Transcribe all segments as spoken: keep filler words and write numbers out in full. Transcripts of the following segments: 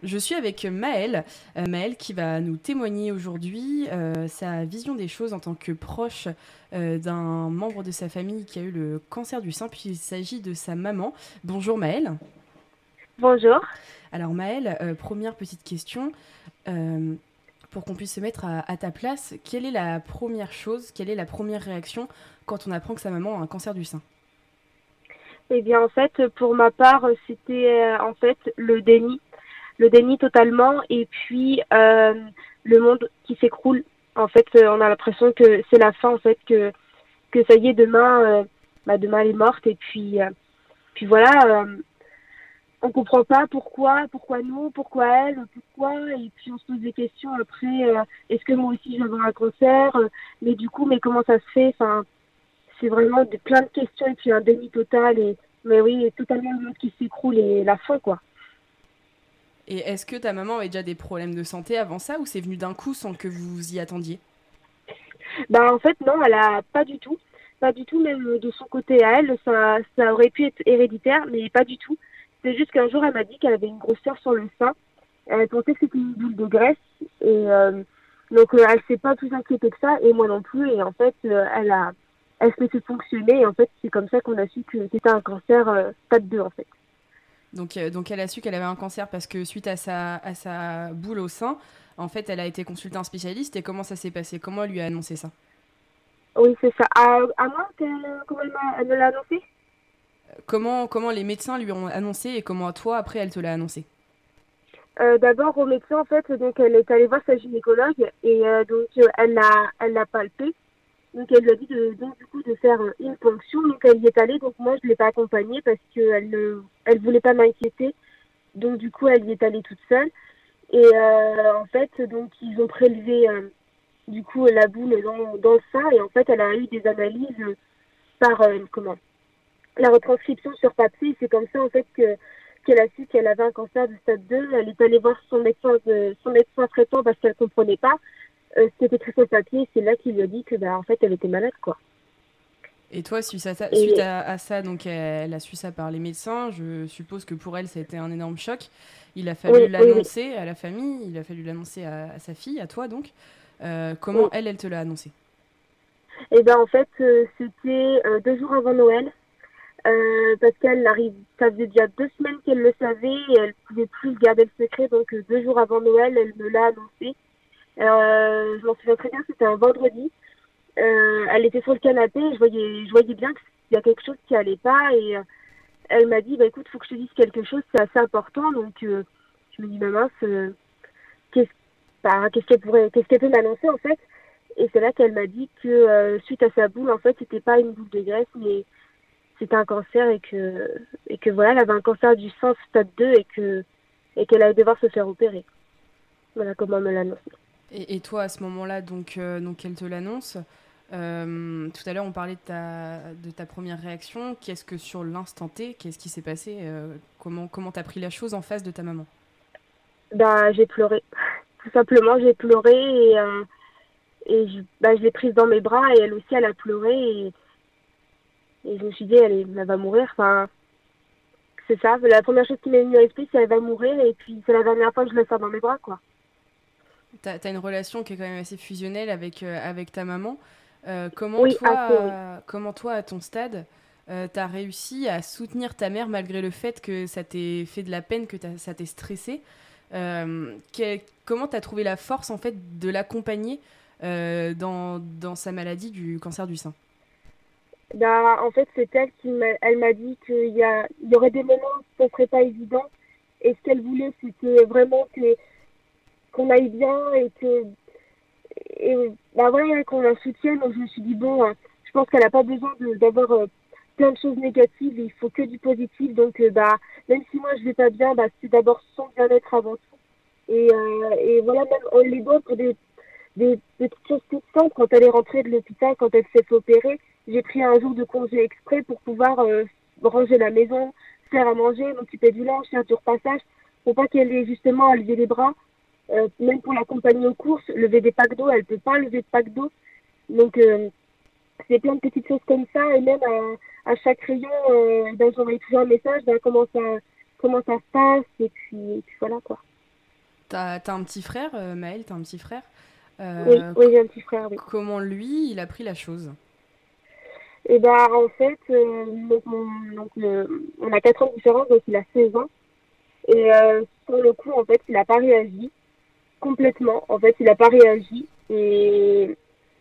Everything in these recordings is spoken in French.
Je suis avec Maëlle, euh, Maëlle qui va nous témoigner aujourd'hui euh, sa vision des choses en tant que proche euh, d'un membre de sa famille qui a eu le cancer du sein, puis il s'agit de sa maman. Bonjour Maëlle. Bonjour. Alors Maëlle, euh, première petite question, euh, pour qu'on puisse se mettre à, à ta place, quelle est la première chose, quelle est la première réaction quand on apprend que sa maman a un cancer du sein? Eh bien, en fait, pour ma part, c'était euh, en fait le déni, le déni totalement, et puis euh, le monde qui s'écroule. En fait, euh, on a l'impression que c'est la fin, en fait, que que ça y est, demain, euh, bah, demain elle est morte, et puis euh, puis voilà, euh, on comprend pas pourquoi, pourquoi nous, pourquoi elle, pourquoi, et puis on se pose des questions après. Euh, est-ce que moi aussi je vais avoir un cancer? Euh, Mais du coup, mais comment ça se fait? Enfin, c'est vraiment de, plein de questions et puis un déni total. Et, mais oui, totalement le monde qui s'écroule et la fin, quoi. Et est-ce que ta maman avait déjà des problèmes de santé avant ça ou c'est venu d'un coup sans que vous vous y attendiez? Bah, en fait, non, elle a pas du tout. Pas du tout, même de son côté à elle, ça, ça aurait pu être héréditaire, mais pas du tout. C'est juste qu'un jour, elle m'a dit qu'elle avait une grosseur sur le sein. Elle pensait que c'était une boule de graisse. Et euh, donc, euh, elle s'est pas plus inquiétée que ça, et moi non plus. Et en fait, euh, elle a, elle se laissait fonctionner. Et en fait, c'est comme ça qu'on a su que c'était un cancer euh, stade deux, en fait. Donc, euh, donc elle a su qu'elle avait un cancer parce que suite à sa, à sa boule au sein, en fait, elle a été consulter un spécialiste. Et comment ça s'est passé? Comment elle lui a annoncé ça? Oui, c'est ça. À, à moi, qu'elle- comment elle, m'a- elle me l'a annoncé? comment, comment les médecins lui ont annoncé et comment toi, après, elle te l'a annoncé? Euh, D'abord au médecin, en fait, donc elle est allée voir sa gynécologue et euh, donc euh, elle l'a elle l'a palpé. Donc elle lui a dit de, donc du coup de faire euh, une ponction. Donc elle y est allée. Donc moi je l'ai pas accompagnée parce qu'elle ne elle voulait pas m'inquiéter. Donc du coup elle y est allée toute seule. Et euh, en fait donc ils ont prélevé euh, du coup la boule dans, dans le sein et en fait elle a eu des analyses euh, par euh, comment la retranscription sur papier. C'est comme ça en fait que qu'elle a su qu'elle avait un cancer de stade deux. Elle est allée voir son médecin, de, son médecin traitant parce qu'elle comprenait pas euh, ce qui était écrit sur le papier. C'est là qu'il lui a dit que bah en fait elle était malade, quoi. Et toi, suite à, ça, suite Et à, à ça, donc elle a su ça par les médecins. Je suppose que pour elle, ça a été un énorme choc. Il a fallu oui, oui, oui, l'annoncer à la famille, il a fallu l'annoncer à, à sa fille, à toi donc. Euh, comment oui. elle, elle te l'a annoncé? Et ben en fait euh, c'était euh, deux jours avant Noël. Euh, parce qu'elle arrive, ça faisait déjà deux semaines qu'elle le savait et elle pouvait plus garder le secret, donc euh, deux jours avant Noël, elle me l'a annoncé. Euh, je m'en souviens très bien, c'était un vendredi. Euh, elle était sur le canapé, je voyais, je voyais bien qu'il y a quelque chose qui allait pas et euh, elle m'a dit bah écoute, faut que je te dise quelque chose, c'est assez important. Donc euh, je me dis bah mince, euh, qu'est-ce bah, qu'est-ce qu'elle pourrait, qu'est-ce qu'elle peut m'annoncer en fait. Et c'est là qu'elle m'a dit que euh, suite à sa boule, en fait, c'était pas une boule de graisse, mais c'était un cancer et que et que voilà, elle avait un cancer du sein stade deux et que et qu'elle allait devoir se faire opérer. Voilà comment elle me l'a annoncé. Et, et toi, à ce moment-là, donc, euh, donc elle te l'annonce. Euh, tout à l'heure, on parlait de ta, de ta première réaction. Qu'est-ce que sur l'instant T, qu'est-ce qui s'est passé? Euh, Comment comment t'as pris la chose en face de ta maman? Bah j'ai pleuré, tout simplement j'ai pleuré et euh, et je, bah, je l'ai prise dans mes bras et elle aussi elle a pleuré et, et je me suis dit elle, est, elle va mourir. Enfin c'est ça, la première chose qui m'est venue à l'esprit c'est elle va mourir et puis c'est la dernière fois que je la sors dans mes bras, quoi. T'as as une relation qui est quand même assez fusionnelle avec, euh, avec ta maman. Euh, comment, Oui, toi, assez, oui. euh, comment toi, à ton stade, euh, t'as réussi à soutenir ta mère malgré le fait que ça t'ait fait de la peine, que t'as- ça t'ait stressé? Euh, que- Comment t'as trouvé la force en fait de l'accompagner euh, dans, dans sa maladie du cancer du sein? Bah, en fait, c'est elle qui m'a, elle m'a dit qu'il y a, il y aurait des moments où ce serait pas évident. Et ce qu'elle voulait, c'était vraiment que, qu'on aille bien et que, et, bah voilà, qu'on la soutienne. Donc, je me suis dit, bon, euh, je pense qu'elle a pas besoin de, d'avoir euh, plein de choses négatives. Il faut que du positif. Donc, euh, bah, même si moi je vais pas bien, bah, c'est d'abord son bien-être avant tout. Et, euh, et voilà, même en l'aidant pour des, des, des petites choses toutes simples. Quand elle est rentrée de l'hôpital, quand elle s'est fait opérer, j'ai pris un jour de congé exprès pour pouvoir euh, ranger la maison, faire à manger, m'occuper du linge, faire du repassage, pour pas qu'elle ait justement à lever les bras. Euh, même pour l'accompagner aux courses, lever des packs d'eau, elle peut pas lever de pack d'eau. Donc euh, c'est plein de petites choses comme ça. Et même à, à chaque rayon, euh, ben, j'envoie toujours un message, ben, comment ça comment ça se passe, et puis, et puis voilà, quoi. T'as, t'as un petit frère, euh, Maël, t'as un petit frère. Oui, Euh, oui, c- j'ai un petit frère, oui. Comment lui, il a pris la chose? Et bah, en fait, euh, donc, mon- donc, euh, on a quatre ans de différence, donc il a seize ans. Et euh, sur le coup, en fait, il n'a pas réagi complètement. En fait, il n'a pas réagi. Et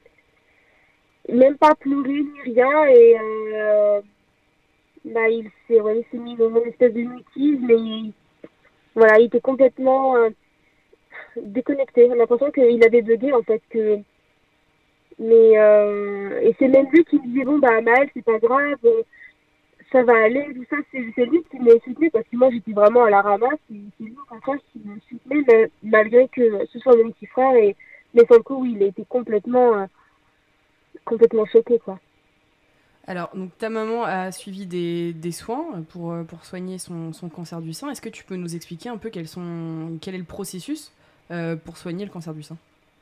même pas pleuré ni rien. Et euh, bah, il s'est ouais, il s'est mis dans une espèce de mutisme. Mais il- voilà, il était complètement euh, déconnecté. J'ai l'impression qu'il avait bugué, en fait. Que, mais, euh, et c'est même lui qui me disait, bon, bah, Maël, c'est pas grave. Ça va aller, tout ça, c'est c'est lui qui m'a soutenu parce que moi j'étais vraiment à la ramasse et c'est lui au contraire qui me soutenait mais, malgré que ce soit mon petit frère et mais sur le coup oui il a été complètement euh, complètement choqué quoi. Alors, donc ta maman a suivi des, des soins pour, euh, pour soigner son, son cancer du sein. Est-ce que tu peux nous expliquer un peu quels sont, quel est le processus euh, pour soigner le cancer du sein?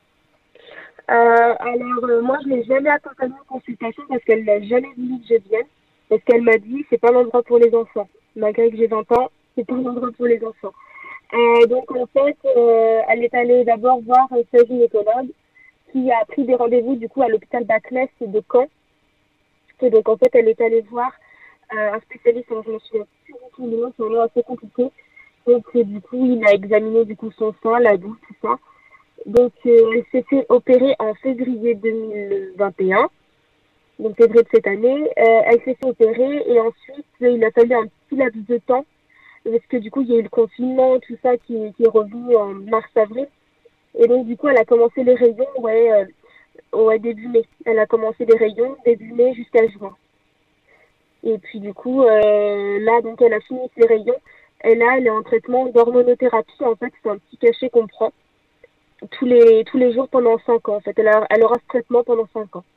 Euh, alors euh, moi je l'ai jamais accompagnée en consultation parce qu'elle n'a jamais voulu que je vienne parce qu'elle m'a dit c'est pas l'endroit pour les enfants malgré que j'ai vingt ans c'est pas l'endroit pour les enfants. Euh, donc en fait euh, elle est allée d'abord voir sa gynécologue qui a pris des rendez-vous du coup à l'hôpital Baclès de Caen. Et donc en fait elle est allée voir euh, un spécialiste, alors je me souviens plus du tout du nom, c'est un nom assez compliqué. Donc euh, du coup il a examiné du coup son sein, la boue, tout ça. Donc euh, elle s'est fait opérer en février deux mille vingt et un, donc février de cette année. Euh, elle s'est fait opérer et ensuite il a fallu un petit laps de temps parce que du coup il y a eu le confinement, tout ça qui, qui est revenu en mars-avril. Et donc du coup elle a commencé les rayons ouais, euh, ouais début mai. Elle a commencé les rayons début mai jusqu'à juin. Et puis du coup, euh, là, donc elle a fini ses rayons. Et là, elle est en traitement d'hormonothérapie. En fait, c'est un petit cachet qu'on prend tous les, tous les jours pendant cinq ans. En fait, elle, a, elle aura ce traitement pendant cinq ans.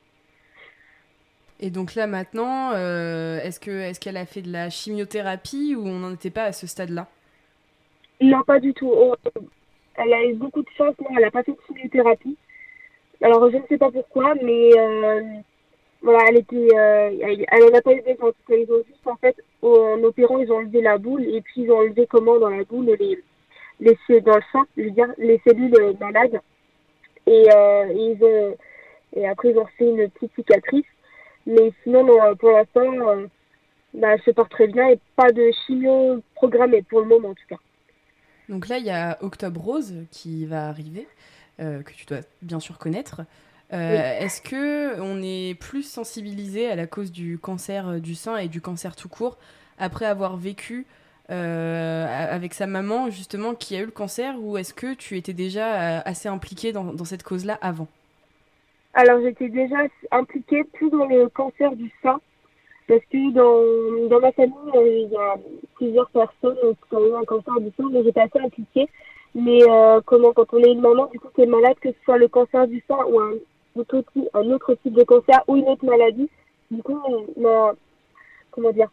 Et donc là maintenant, euh, est-ce que, est-ce qu'elle a fait de la chimiothérapie ou on n'en était pas à ce stade-là? Non, pas du tout. Oh, elle a eu beaucoup de chance. Non, elle n'a pas fait de chimiothérapie. Alors, je ne sais pas pourquoi, mais euh, voilà, elle était, euh, elle, elle en a pas eu besoin. En tout cas, ils ont juste, en fait, en opérant, ils ont enlevé la boule et puis ils ont enlevé comment dans la boule les, les, dans le sang, je veux dire, les cellules euh, malades. Et, euh, et ils ont, et après, ils ont fait une petite cicatrice. Mais sinon, non, pour l'instant, euh, bah, elle se porte très bien et pas de chimio programmée pour le moment, en tout cas. Donc là, il y a Octobre Rose qui va arriver, euh, que tu dois bien sûr connaître. Oui. Euh, est-ce que on est plus sensibilisé à la cause du cancer euh, du sein et du cancer tout court après avoir vécu euh, avec sa maman justement qui a eu le cancer, ou est-ce que tu étais déjà euh, assez impliqué dans, dans cette cause-là avant? Alors, j'étais déjà impliquée plus dans le cancer du sein, parce que dans, dans ma famille, euh, il y a plusieurs personnes qui ont eu un cancer du sein, donc j'étais assez impliquée. Mais euh, comment, quand on est une maman, du coup, qui est malade, que ce soit le cancer du sein ou un autre, type- un autre type de cancer ou une autre maladie, du coup, on a, comment dire,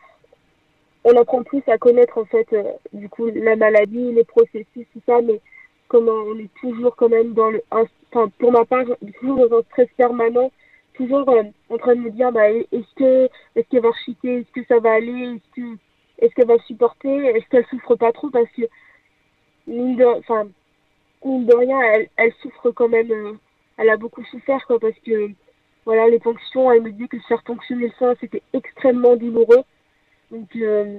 on apprend plus à connaître en fait euh, du coup la maladie, les processus, tout ça, mais comment on est toujours quand même dans le, enfin pour ma part, toujours dans un stress permanent, toujours euh, en train de me dire bah est-ce que est-ce qu'elle va chuter, est-ce que ça va aller, est-ce que est-ce qu'elle va supporter, est-ce qu'elle souffre pas trop parce que mine de, enfin mine de rien, elle, elle souffre quand même, euh, elle a beaucoup souffert quoi parce que voilà les ponctions, elle me dit que se faire ponctionner le sein c'était extrêmement douloureux donc euh,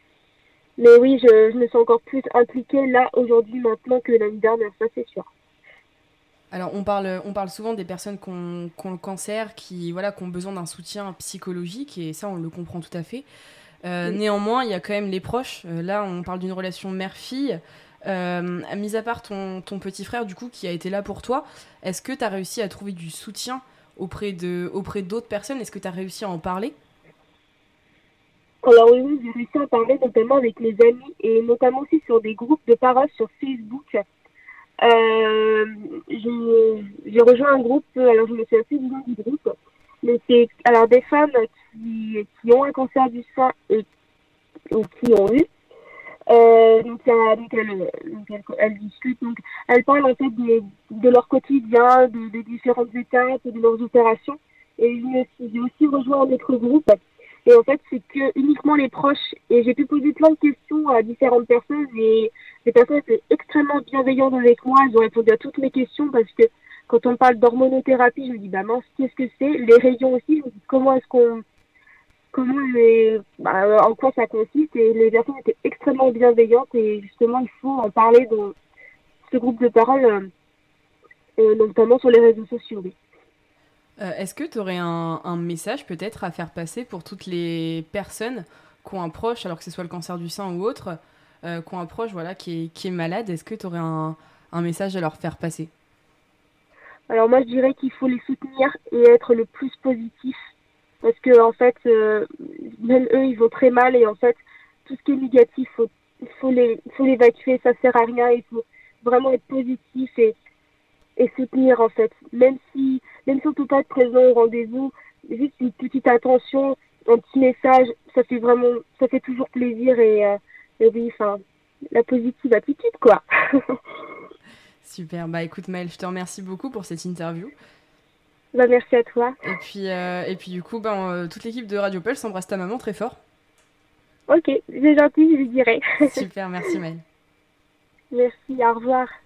mais oui, je, je me sens encore plus impliquée là, aujourd'hui, maintenant que l'année dernière, ça c'est sûr. Alors, on parle, on parle souvent des personnes qui ont, qui ont le cancer, qui, voilà, qui ont besoin d'un soutien psychologique, et ça, on le comprend tout à fait. Euh, Oui. néanmoins, il y a quand même les proches. Euh, là, on parle d'une relation mère-fille. Euh, mis à part ton, ton petit frère, du coup, qui a été là pour toi, est-ce que tu as réussi à trouver du soutien auprès de, auprès d'autres personnes? Est-ce que tu as réussi à en parler? Alors oui, oui, j'ai réussi à parler notamment avec mes amis et notamment aussi sur des groupes de parole sur Facebook. Euh, j'ai j'ai rejoint un groupe, alors je me suis assez du nom du groupe, mais c'est alors des femmes qui, qui ont un cancer du sein et ou qui ont eu. Euh, donc, il y a- donc, elles, donc elles, elles discutent, donc elles parlent en fait des- de leur quotidien, de, des différentes étapes, de leurs opérations. Et je me suis- j'ai aussi rejoint un autre groupe Et en fait, c'est que uniquement les proches. Et j'ai pu poser plein de questions à différentes personnes et les personnes étaient extrêmement bienveillantes avec moi. Elles ont répondu à toutes mes questions parce que quand on parle d'hormonothérapie, je me dis, bah mince, qu'est-ce que c'est? Les rayons aussi, je me dis, comment est-ce qu'on, comment les, bah, en quoi ça consiste? Et les personnes étaient extrêmement bienveillantes et justement, il faut en parler dans ce groupe de parole, euh, euh, notamment sur les réseaux sociaux. Oui. Euh, est-ce que tu aurais un, un message peut-être à faire passer pour toutes les personnes qui ont un proche, alors que ce soit le cancer du sein ou autre, euh, qui ont un proche voilà, qui, est, qui est malade? Est-ce que tu aurais un, un message à leur faire passer? Alors moi, je dirais qu'il faut les soutenir et être le plus positif parce que en fait, euh, même eux, ils vont très mal et en fait, tout ce qui est négatif, faut, faut les, faut l'évacuer, ça sert à rien. Il faut vraiment être positif et, et soutenir en fait. Même si, même si on peut pas être présent au rendez-vous, juste une petite attention, un petit message, ça fait vraiment, ça fait toujours plaisir et, euh, et oui, enfin, la positive attitude quoi. Super, bah écoute Maëlle, je te remercie beaucoup pour cette interview. Bah, merci à toi. Et puis, euh, et puis du coup, ben, euh, toute l'équipe de Radio Pulse embrasse ta maman très fort. Ok, c'est gentil, je lui dirai. Super, merci Maëlle. Merci, au revoir.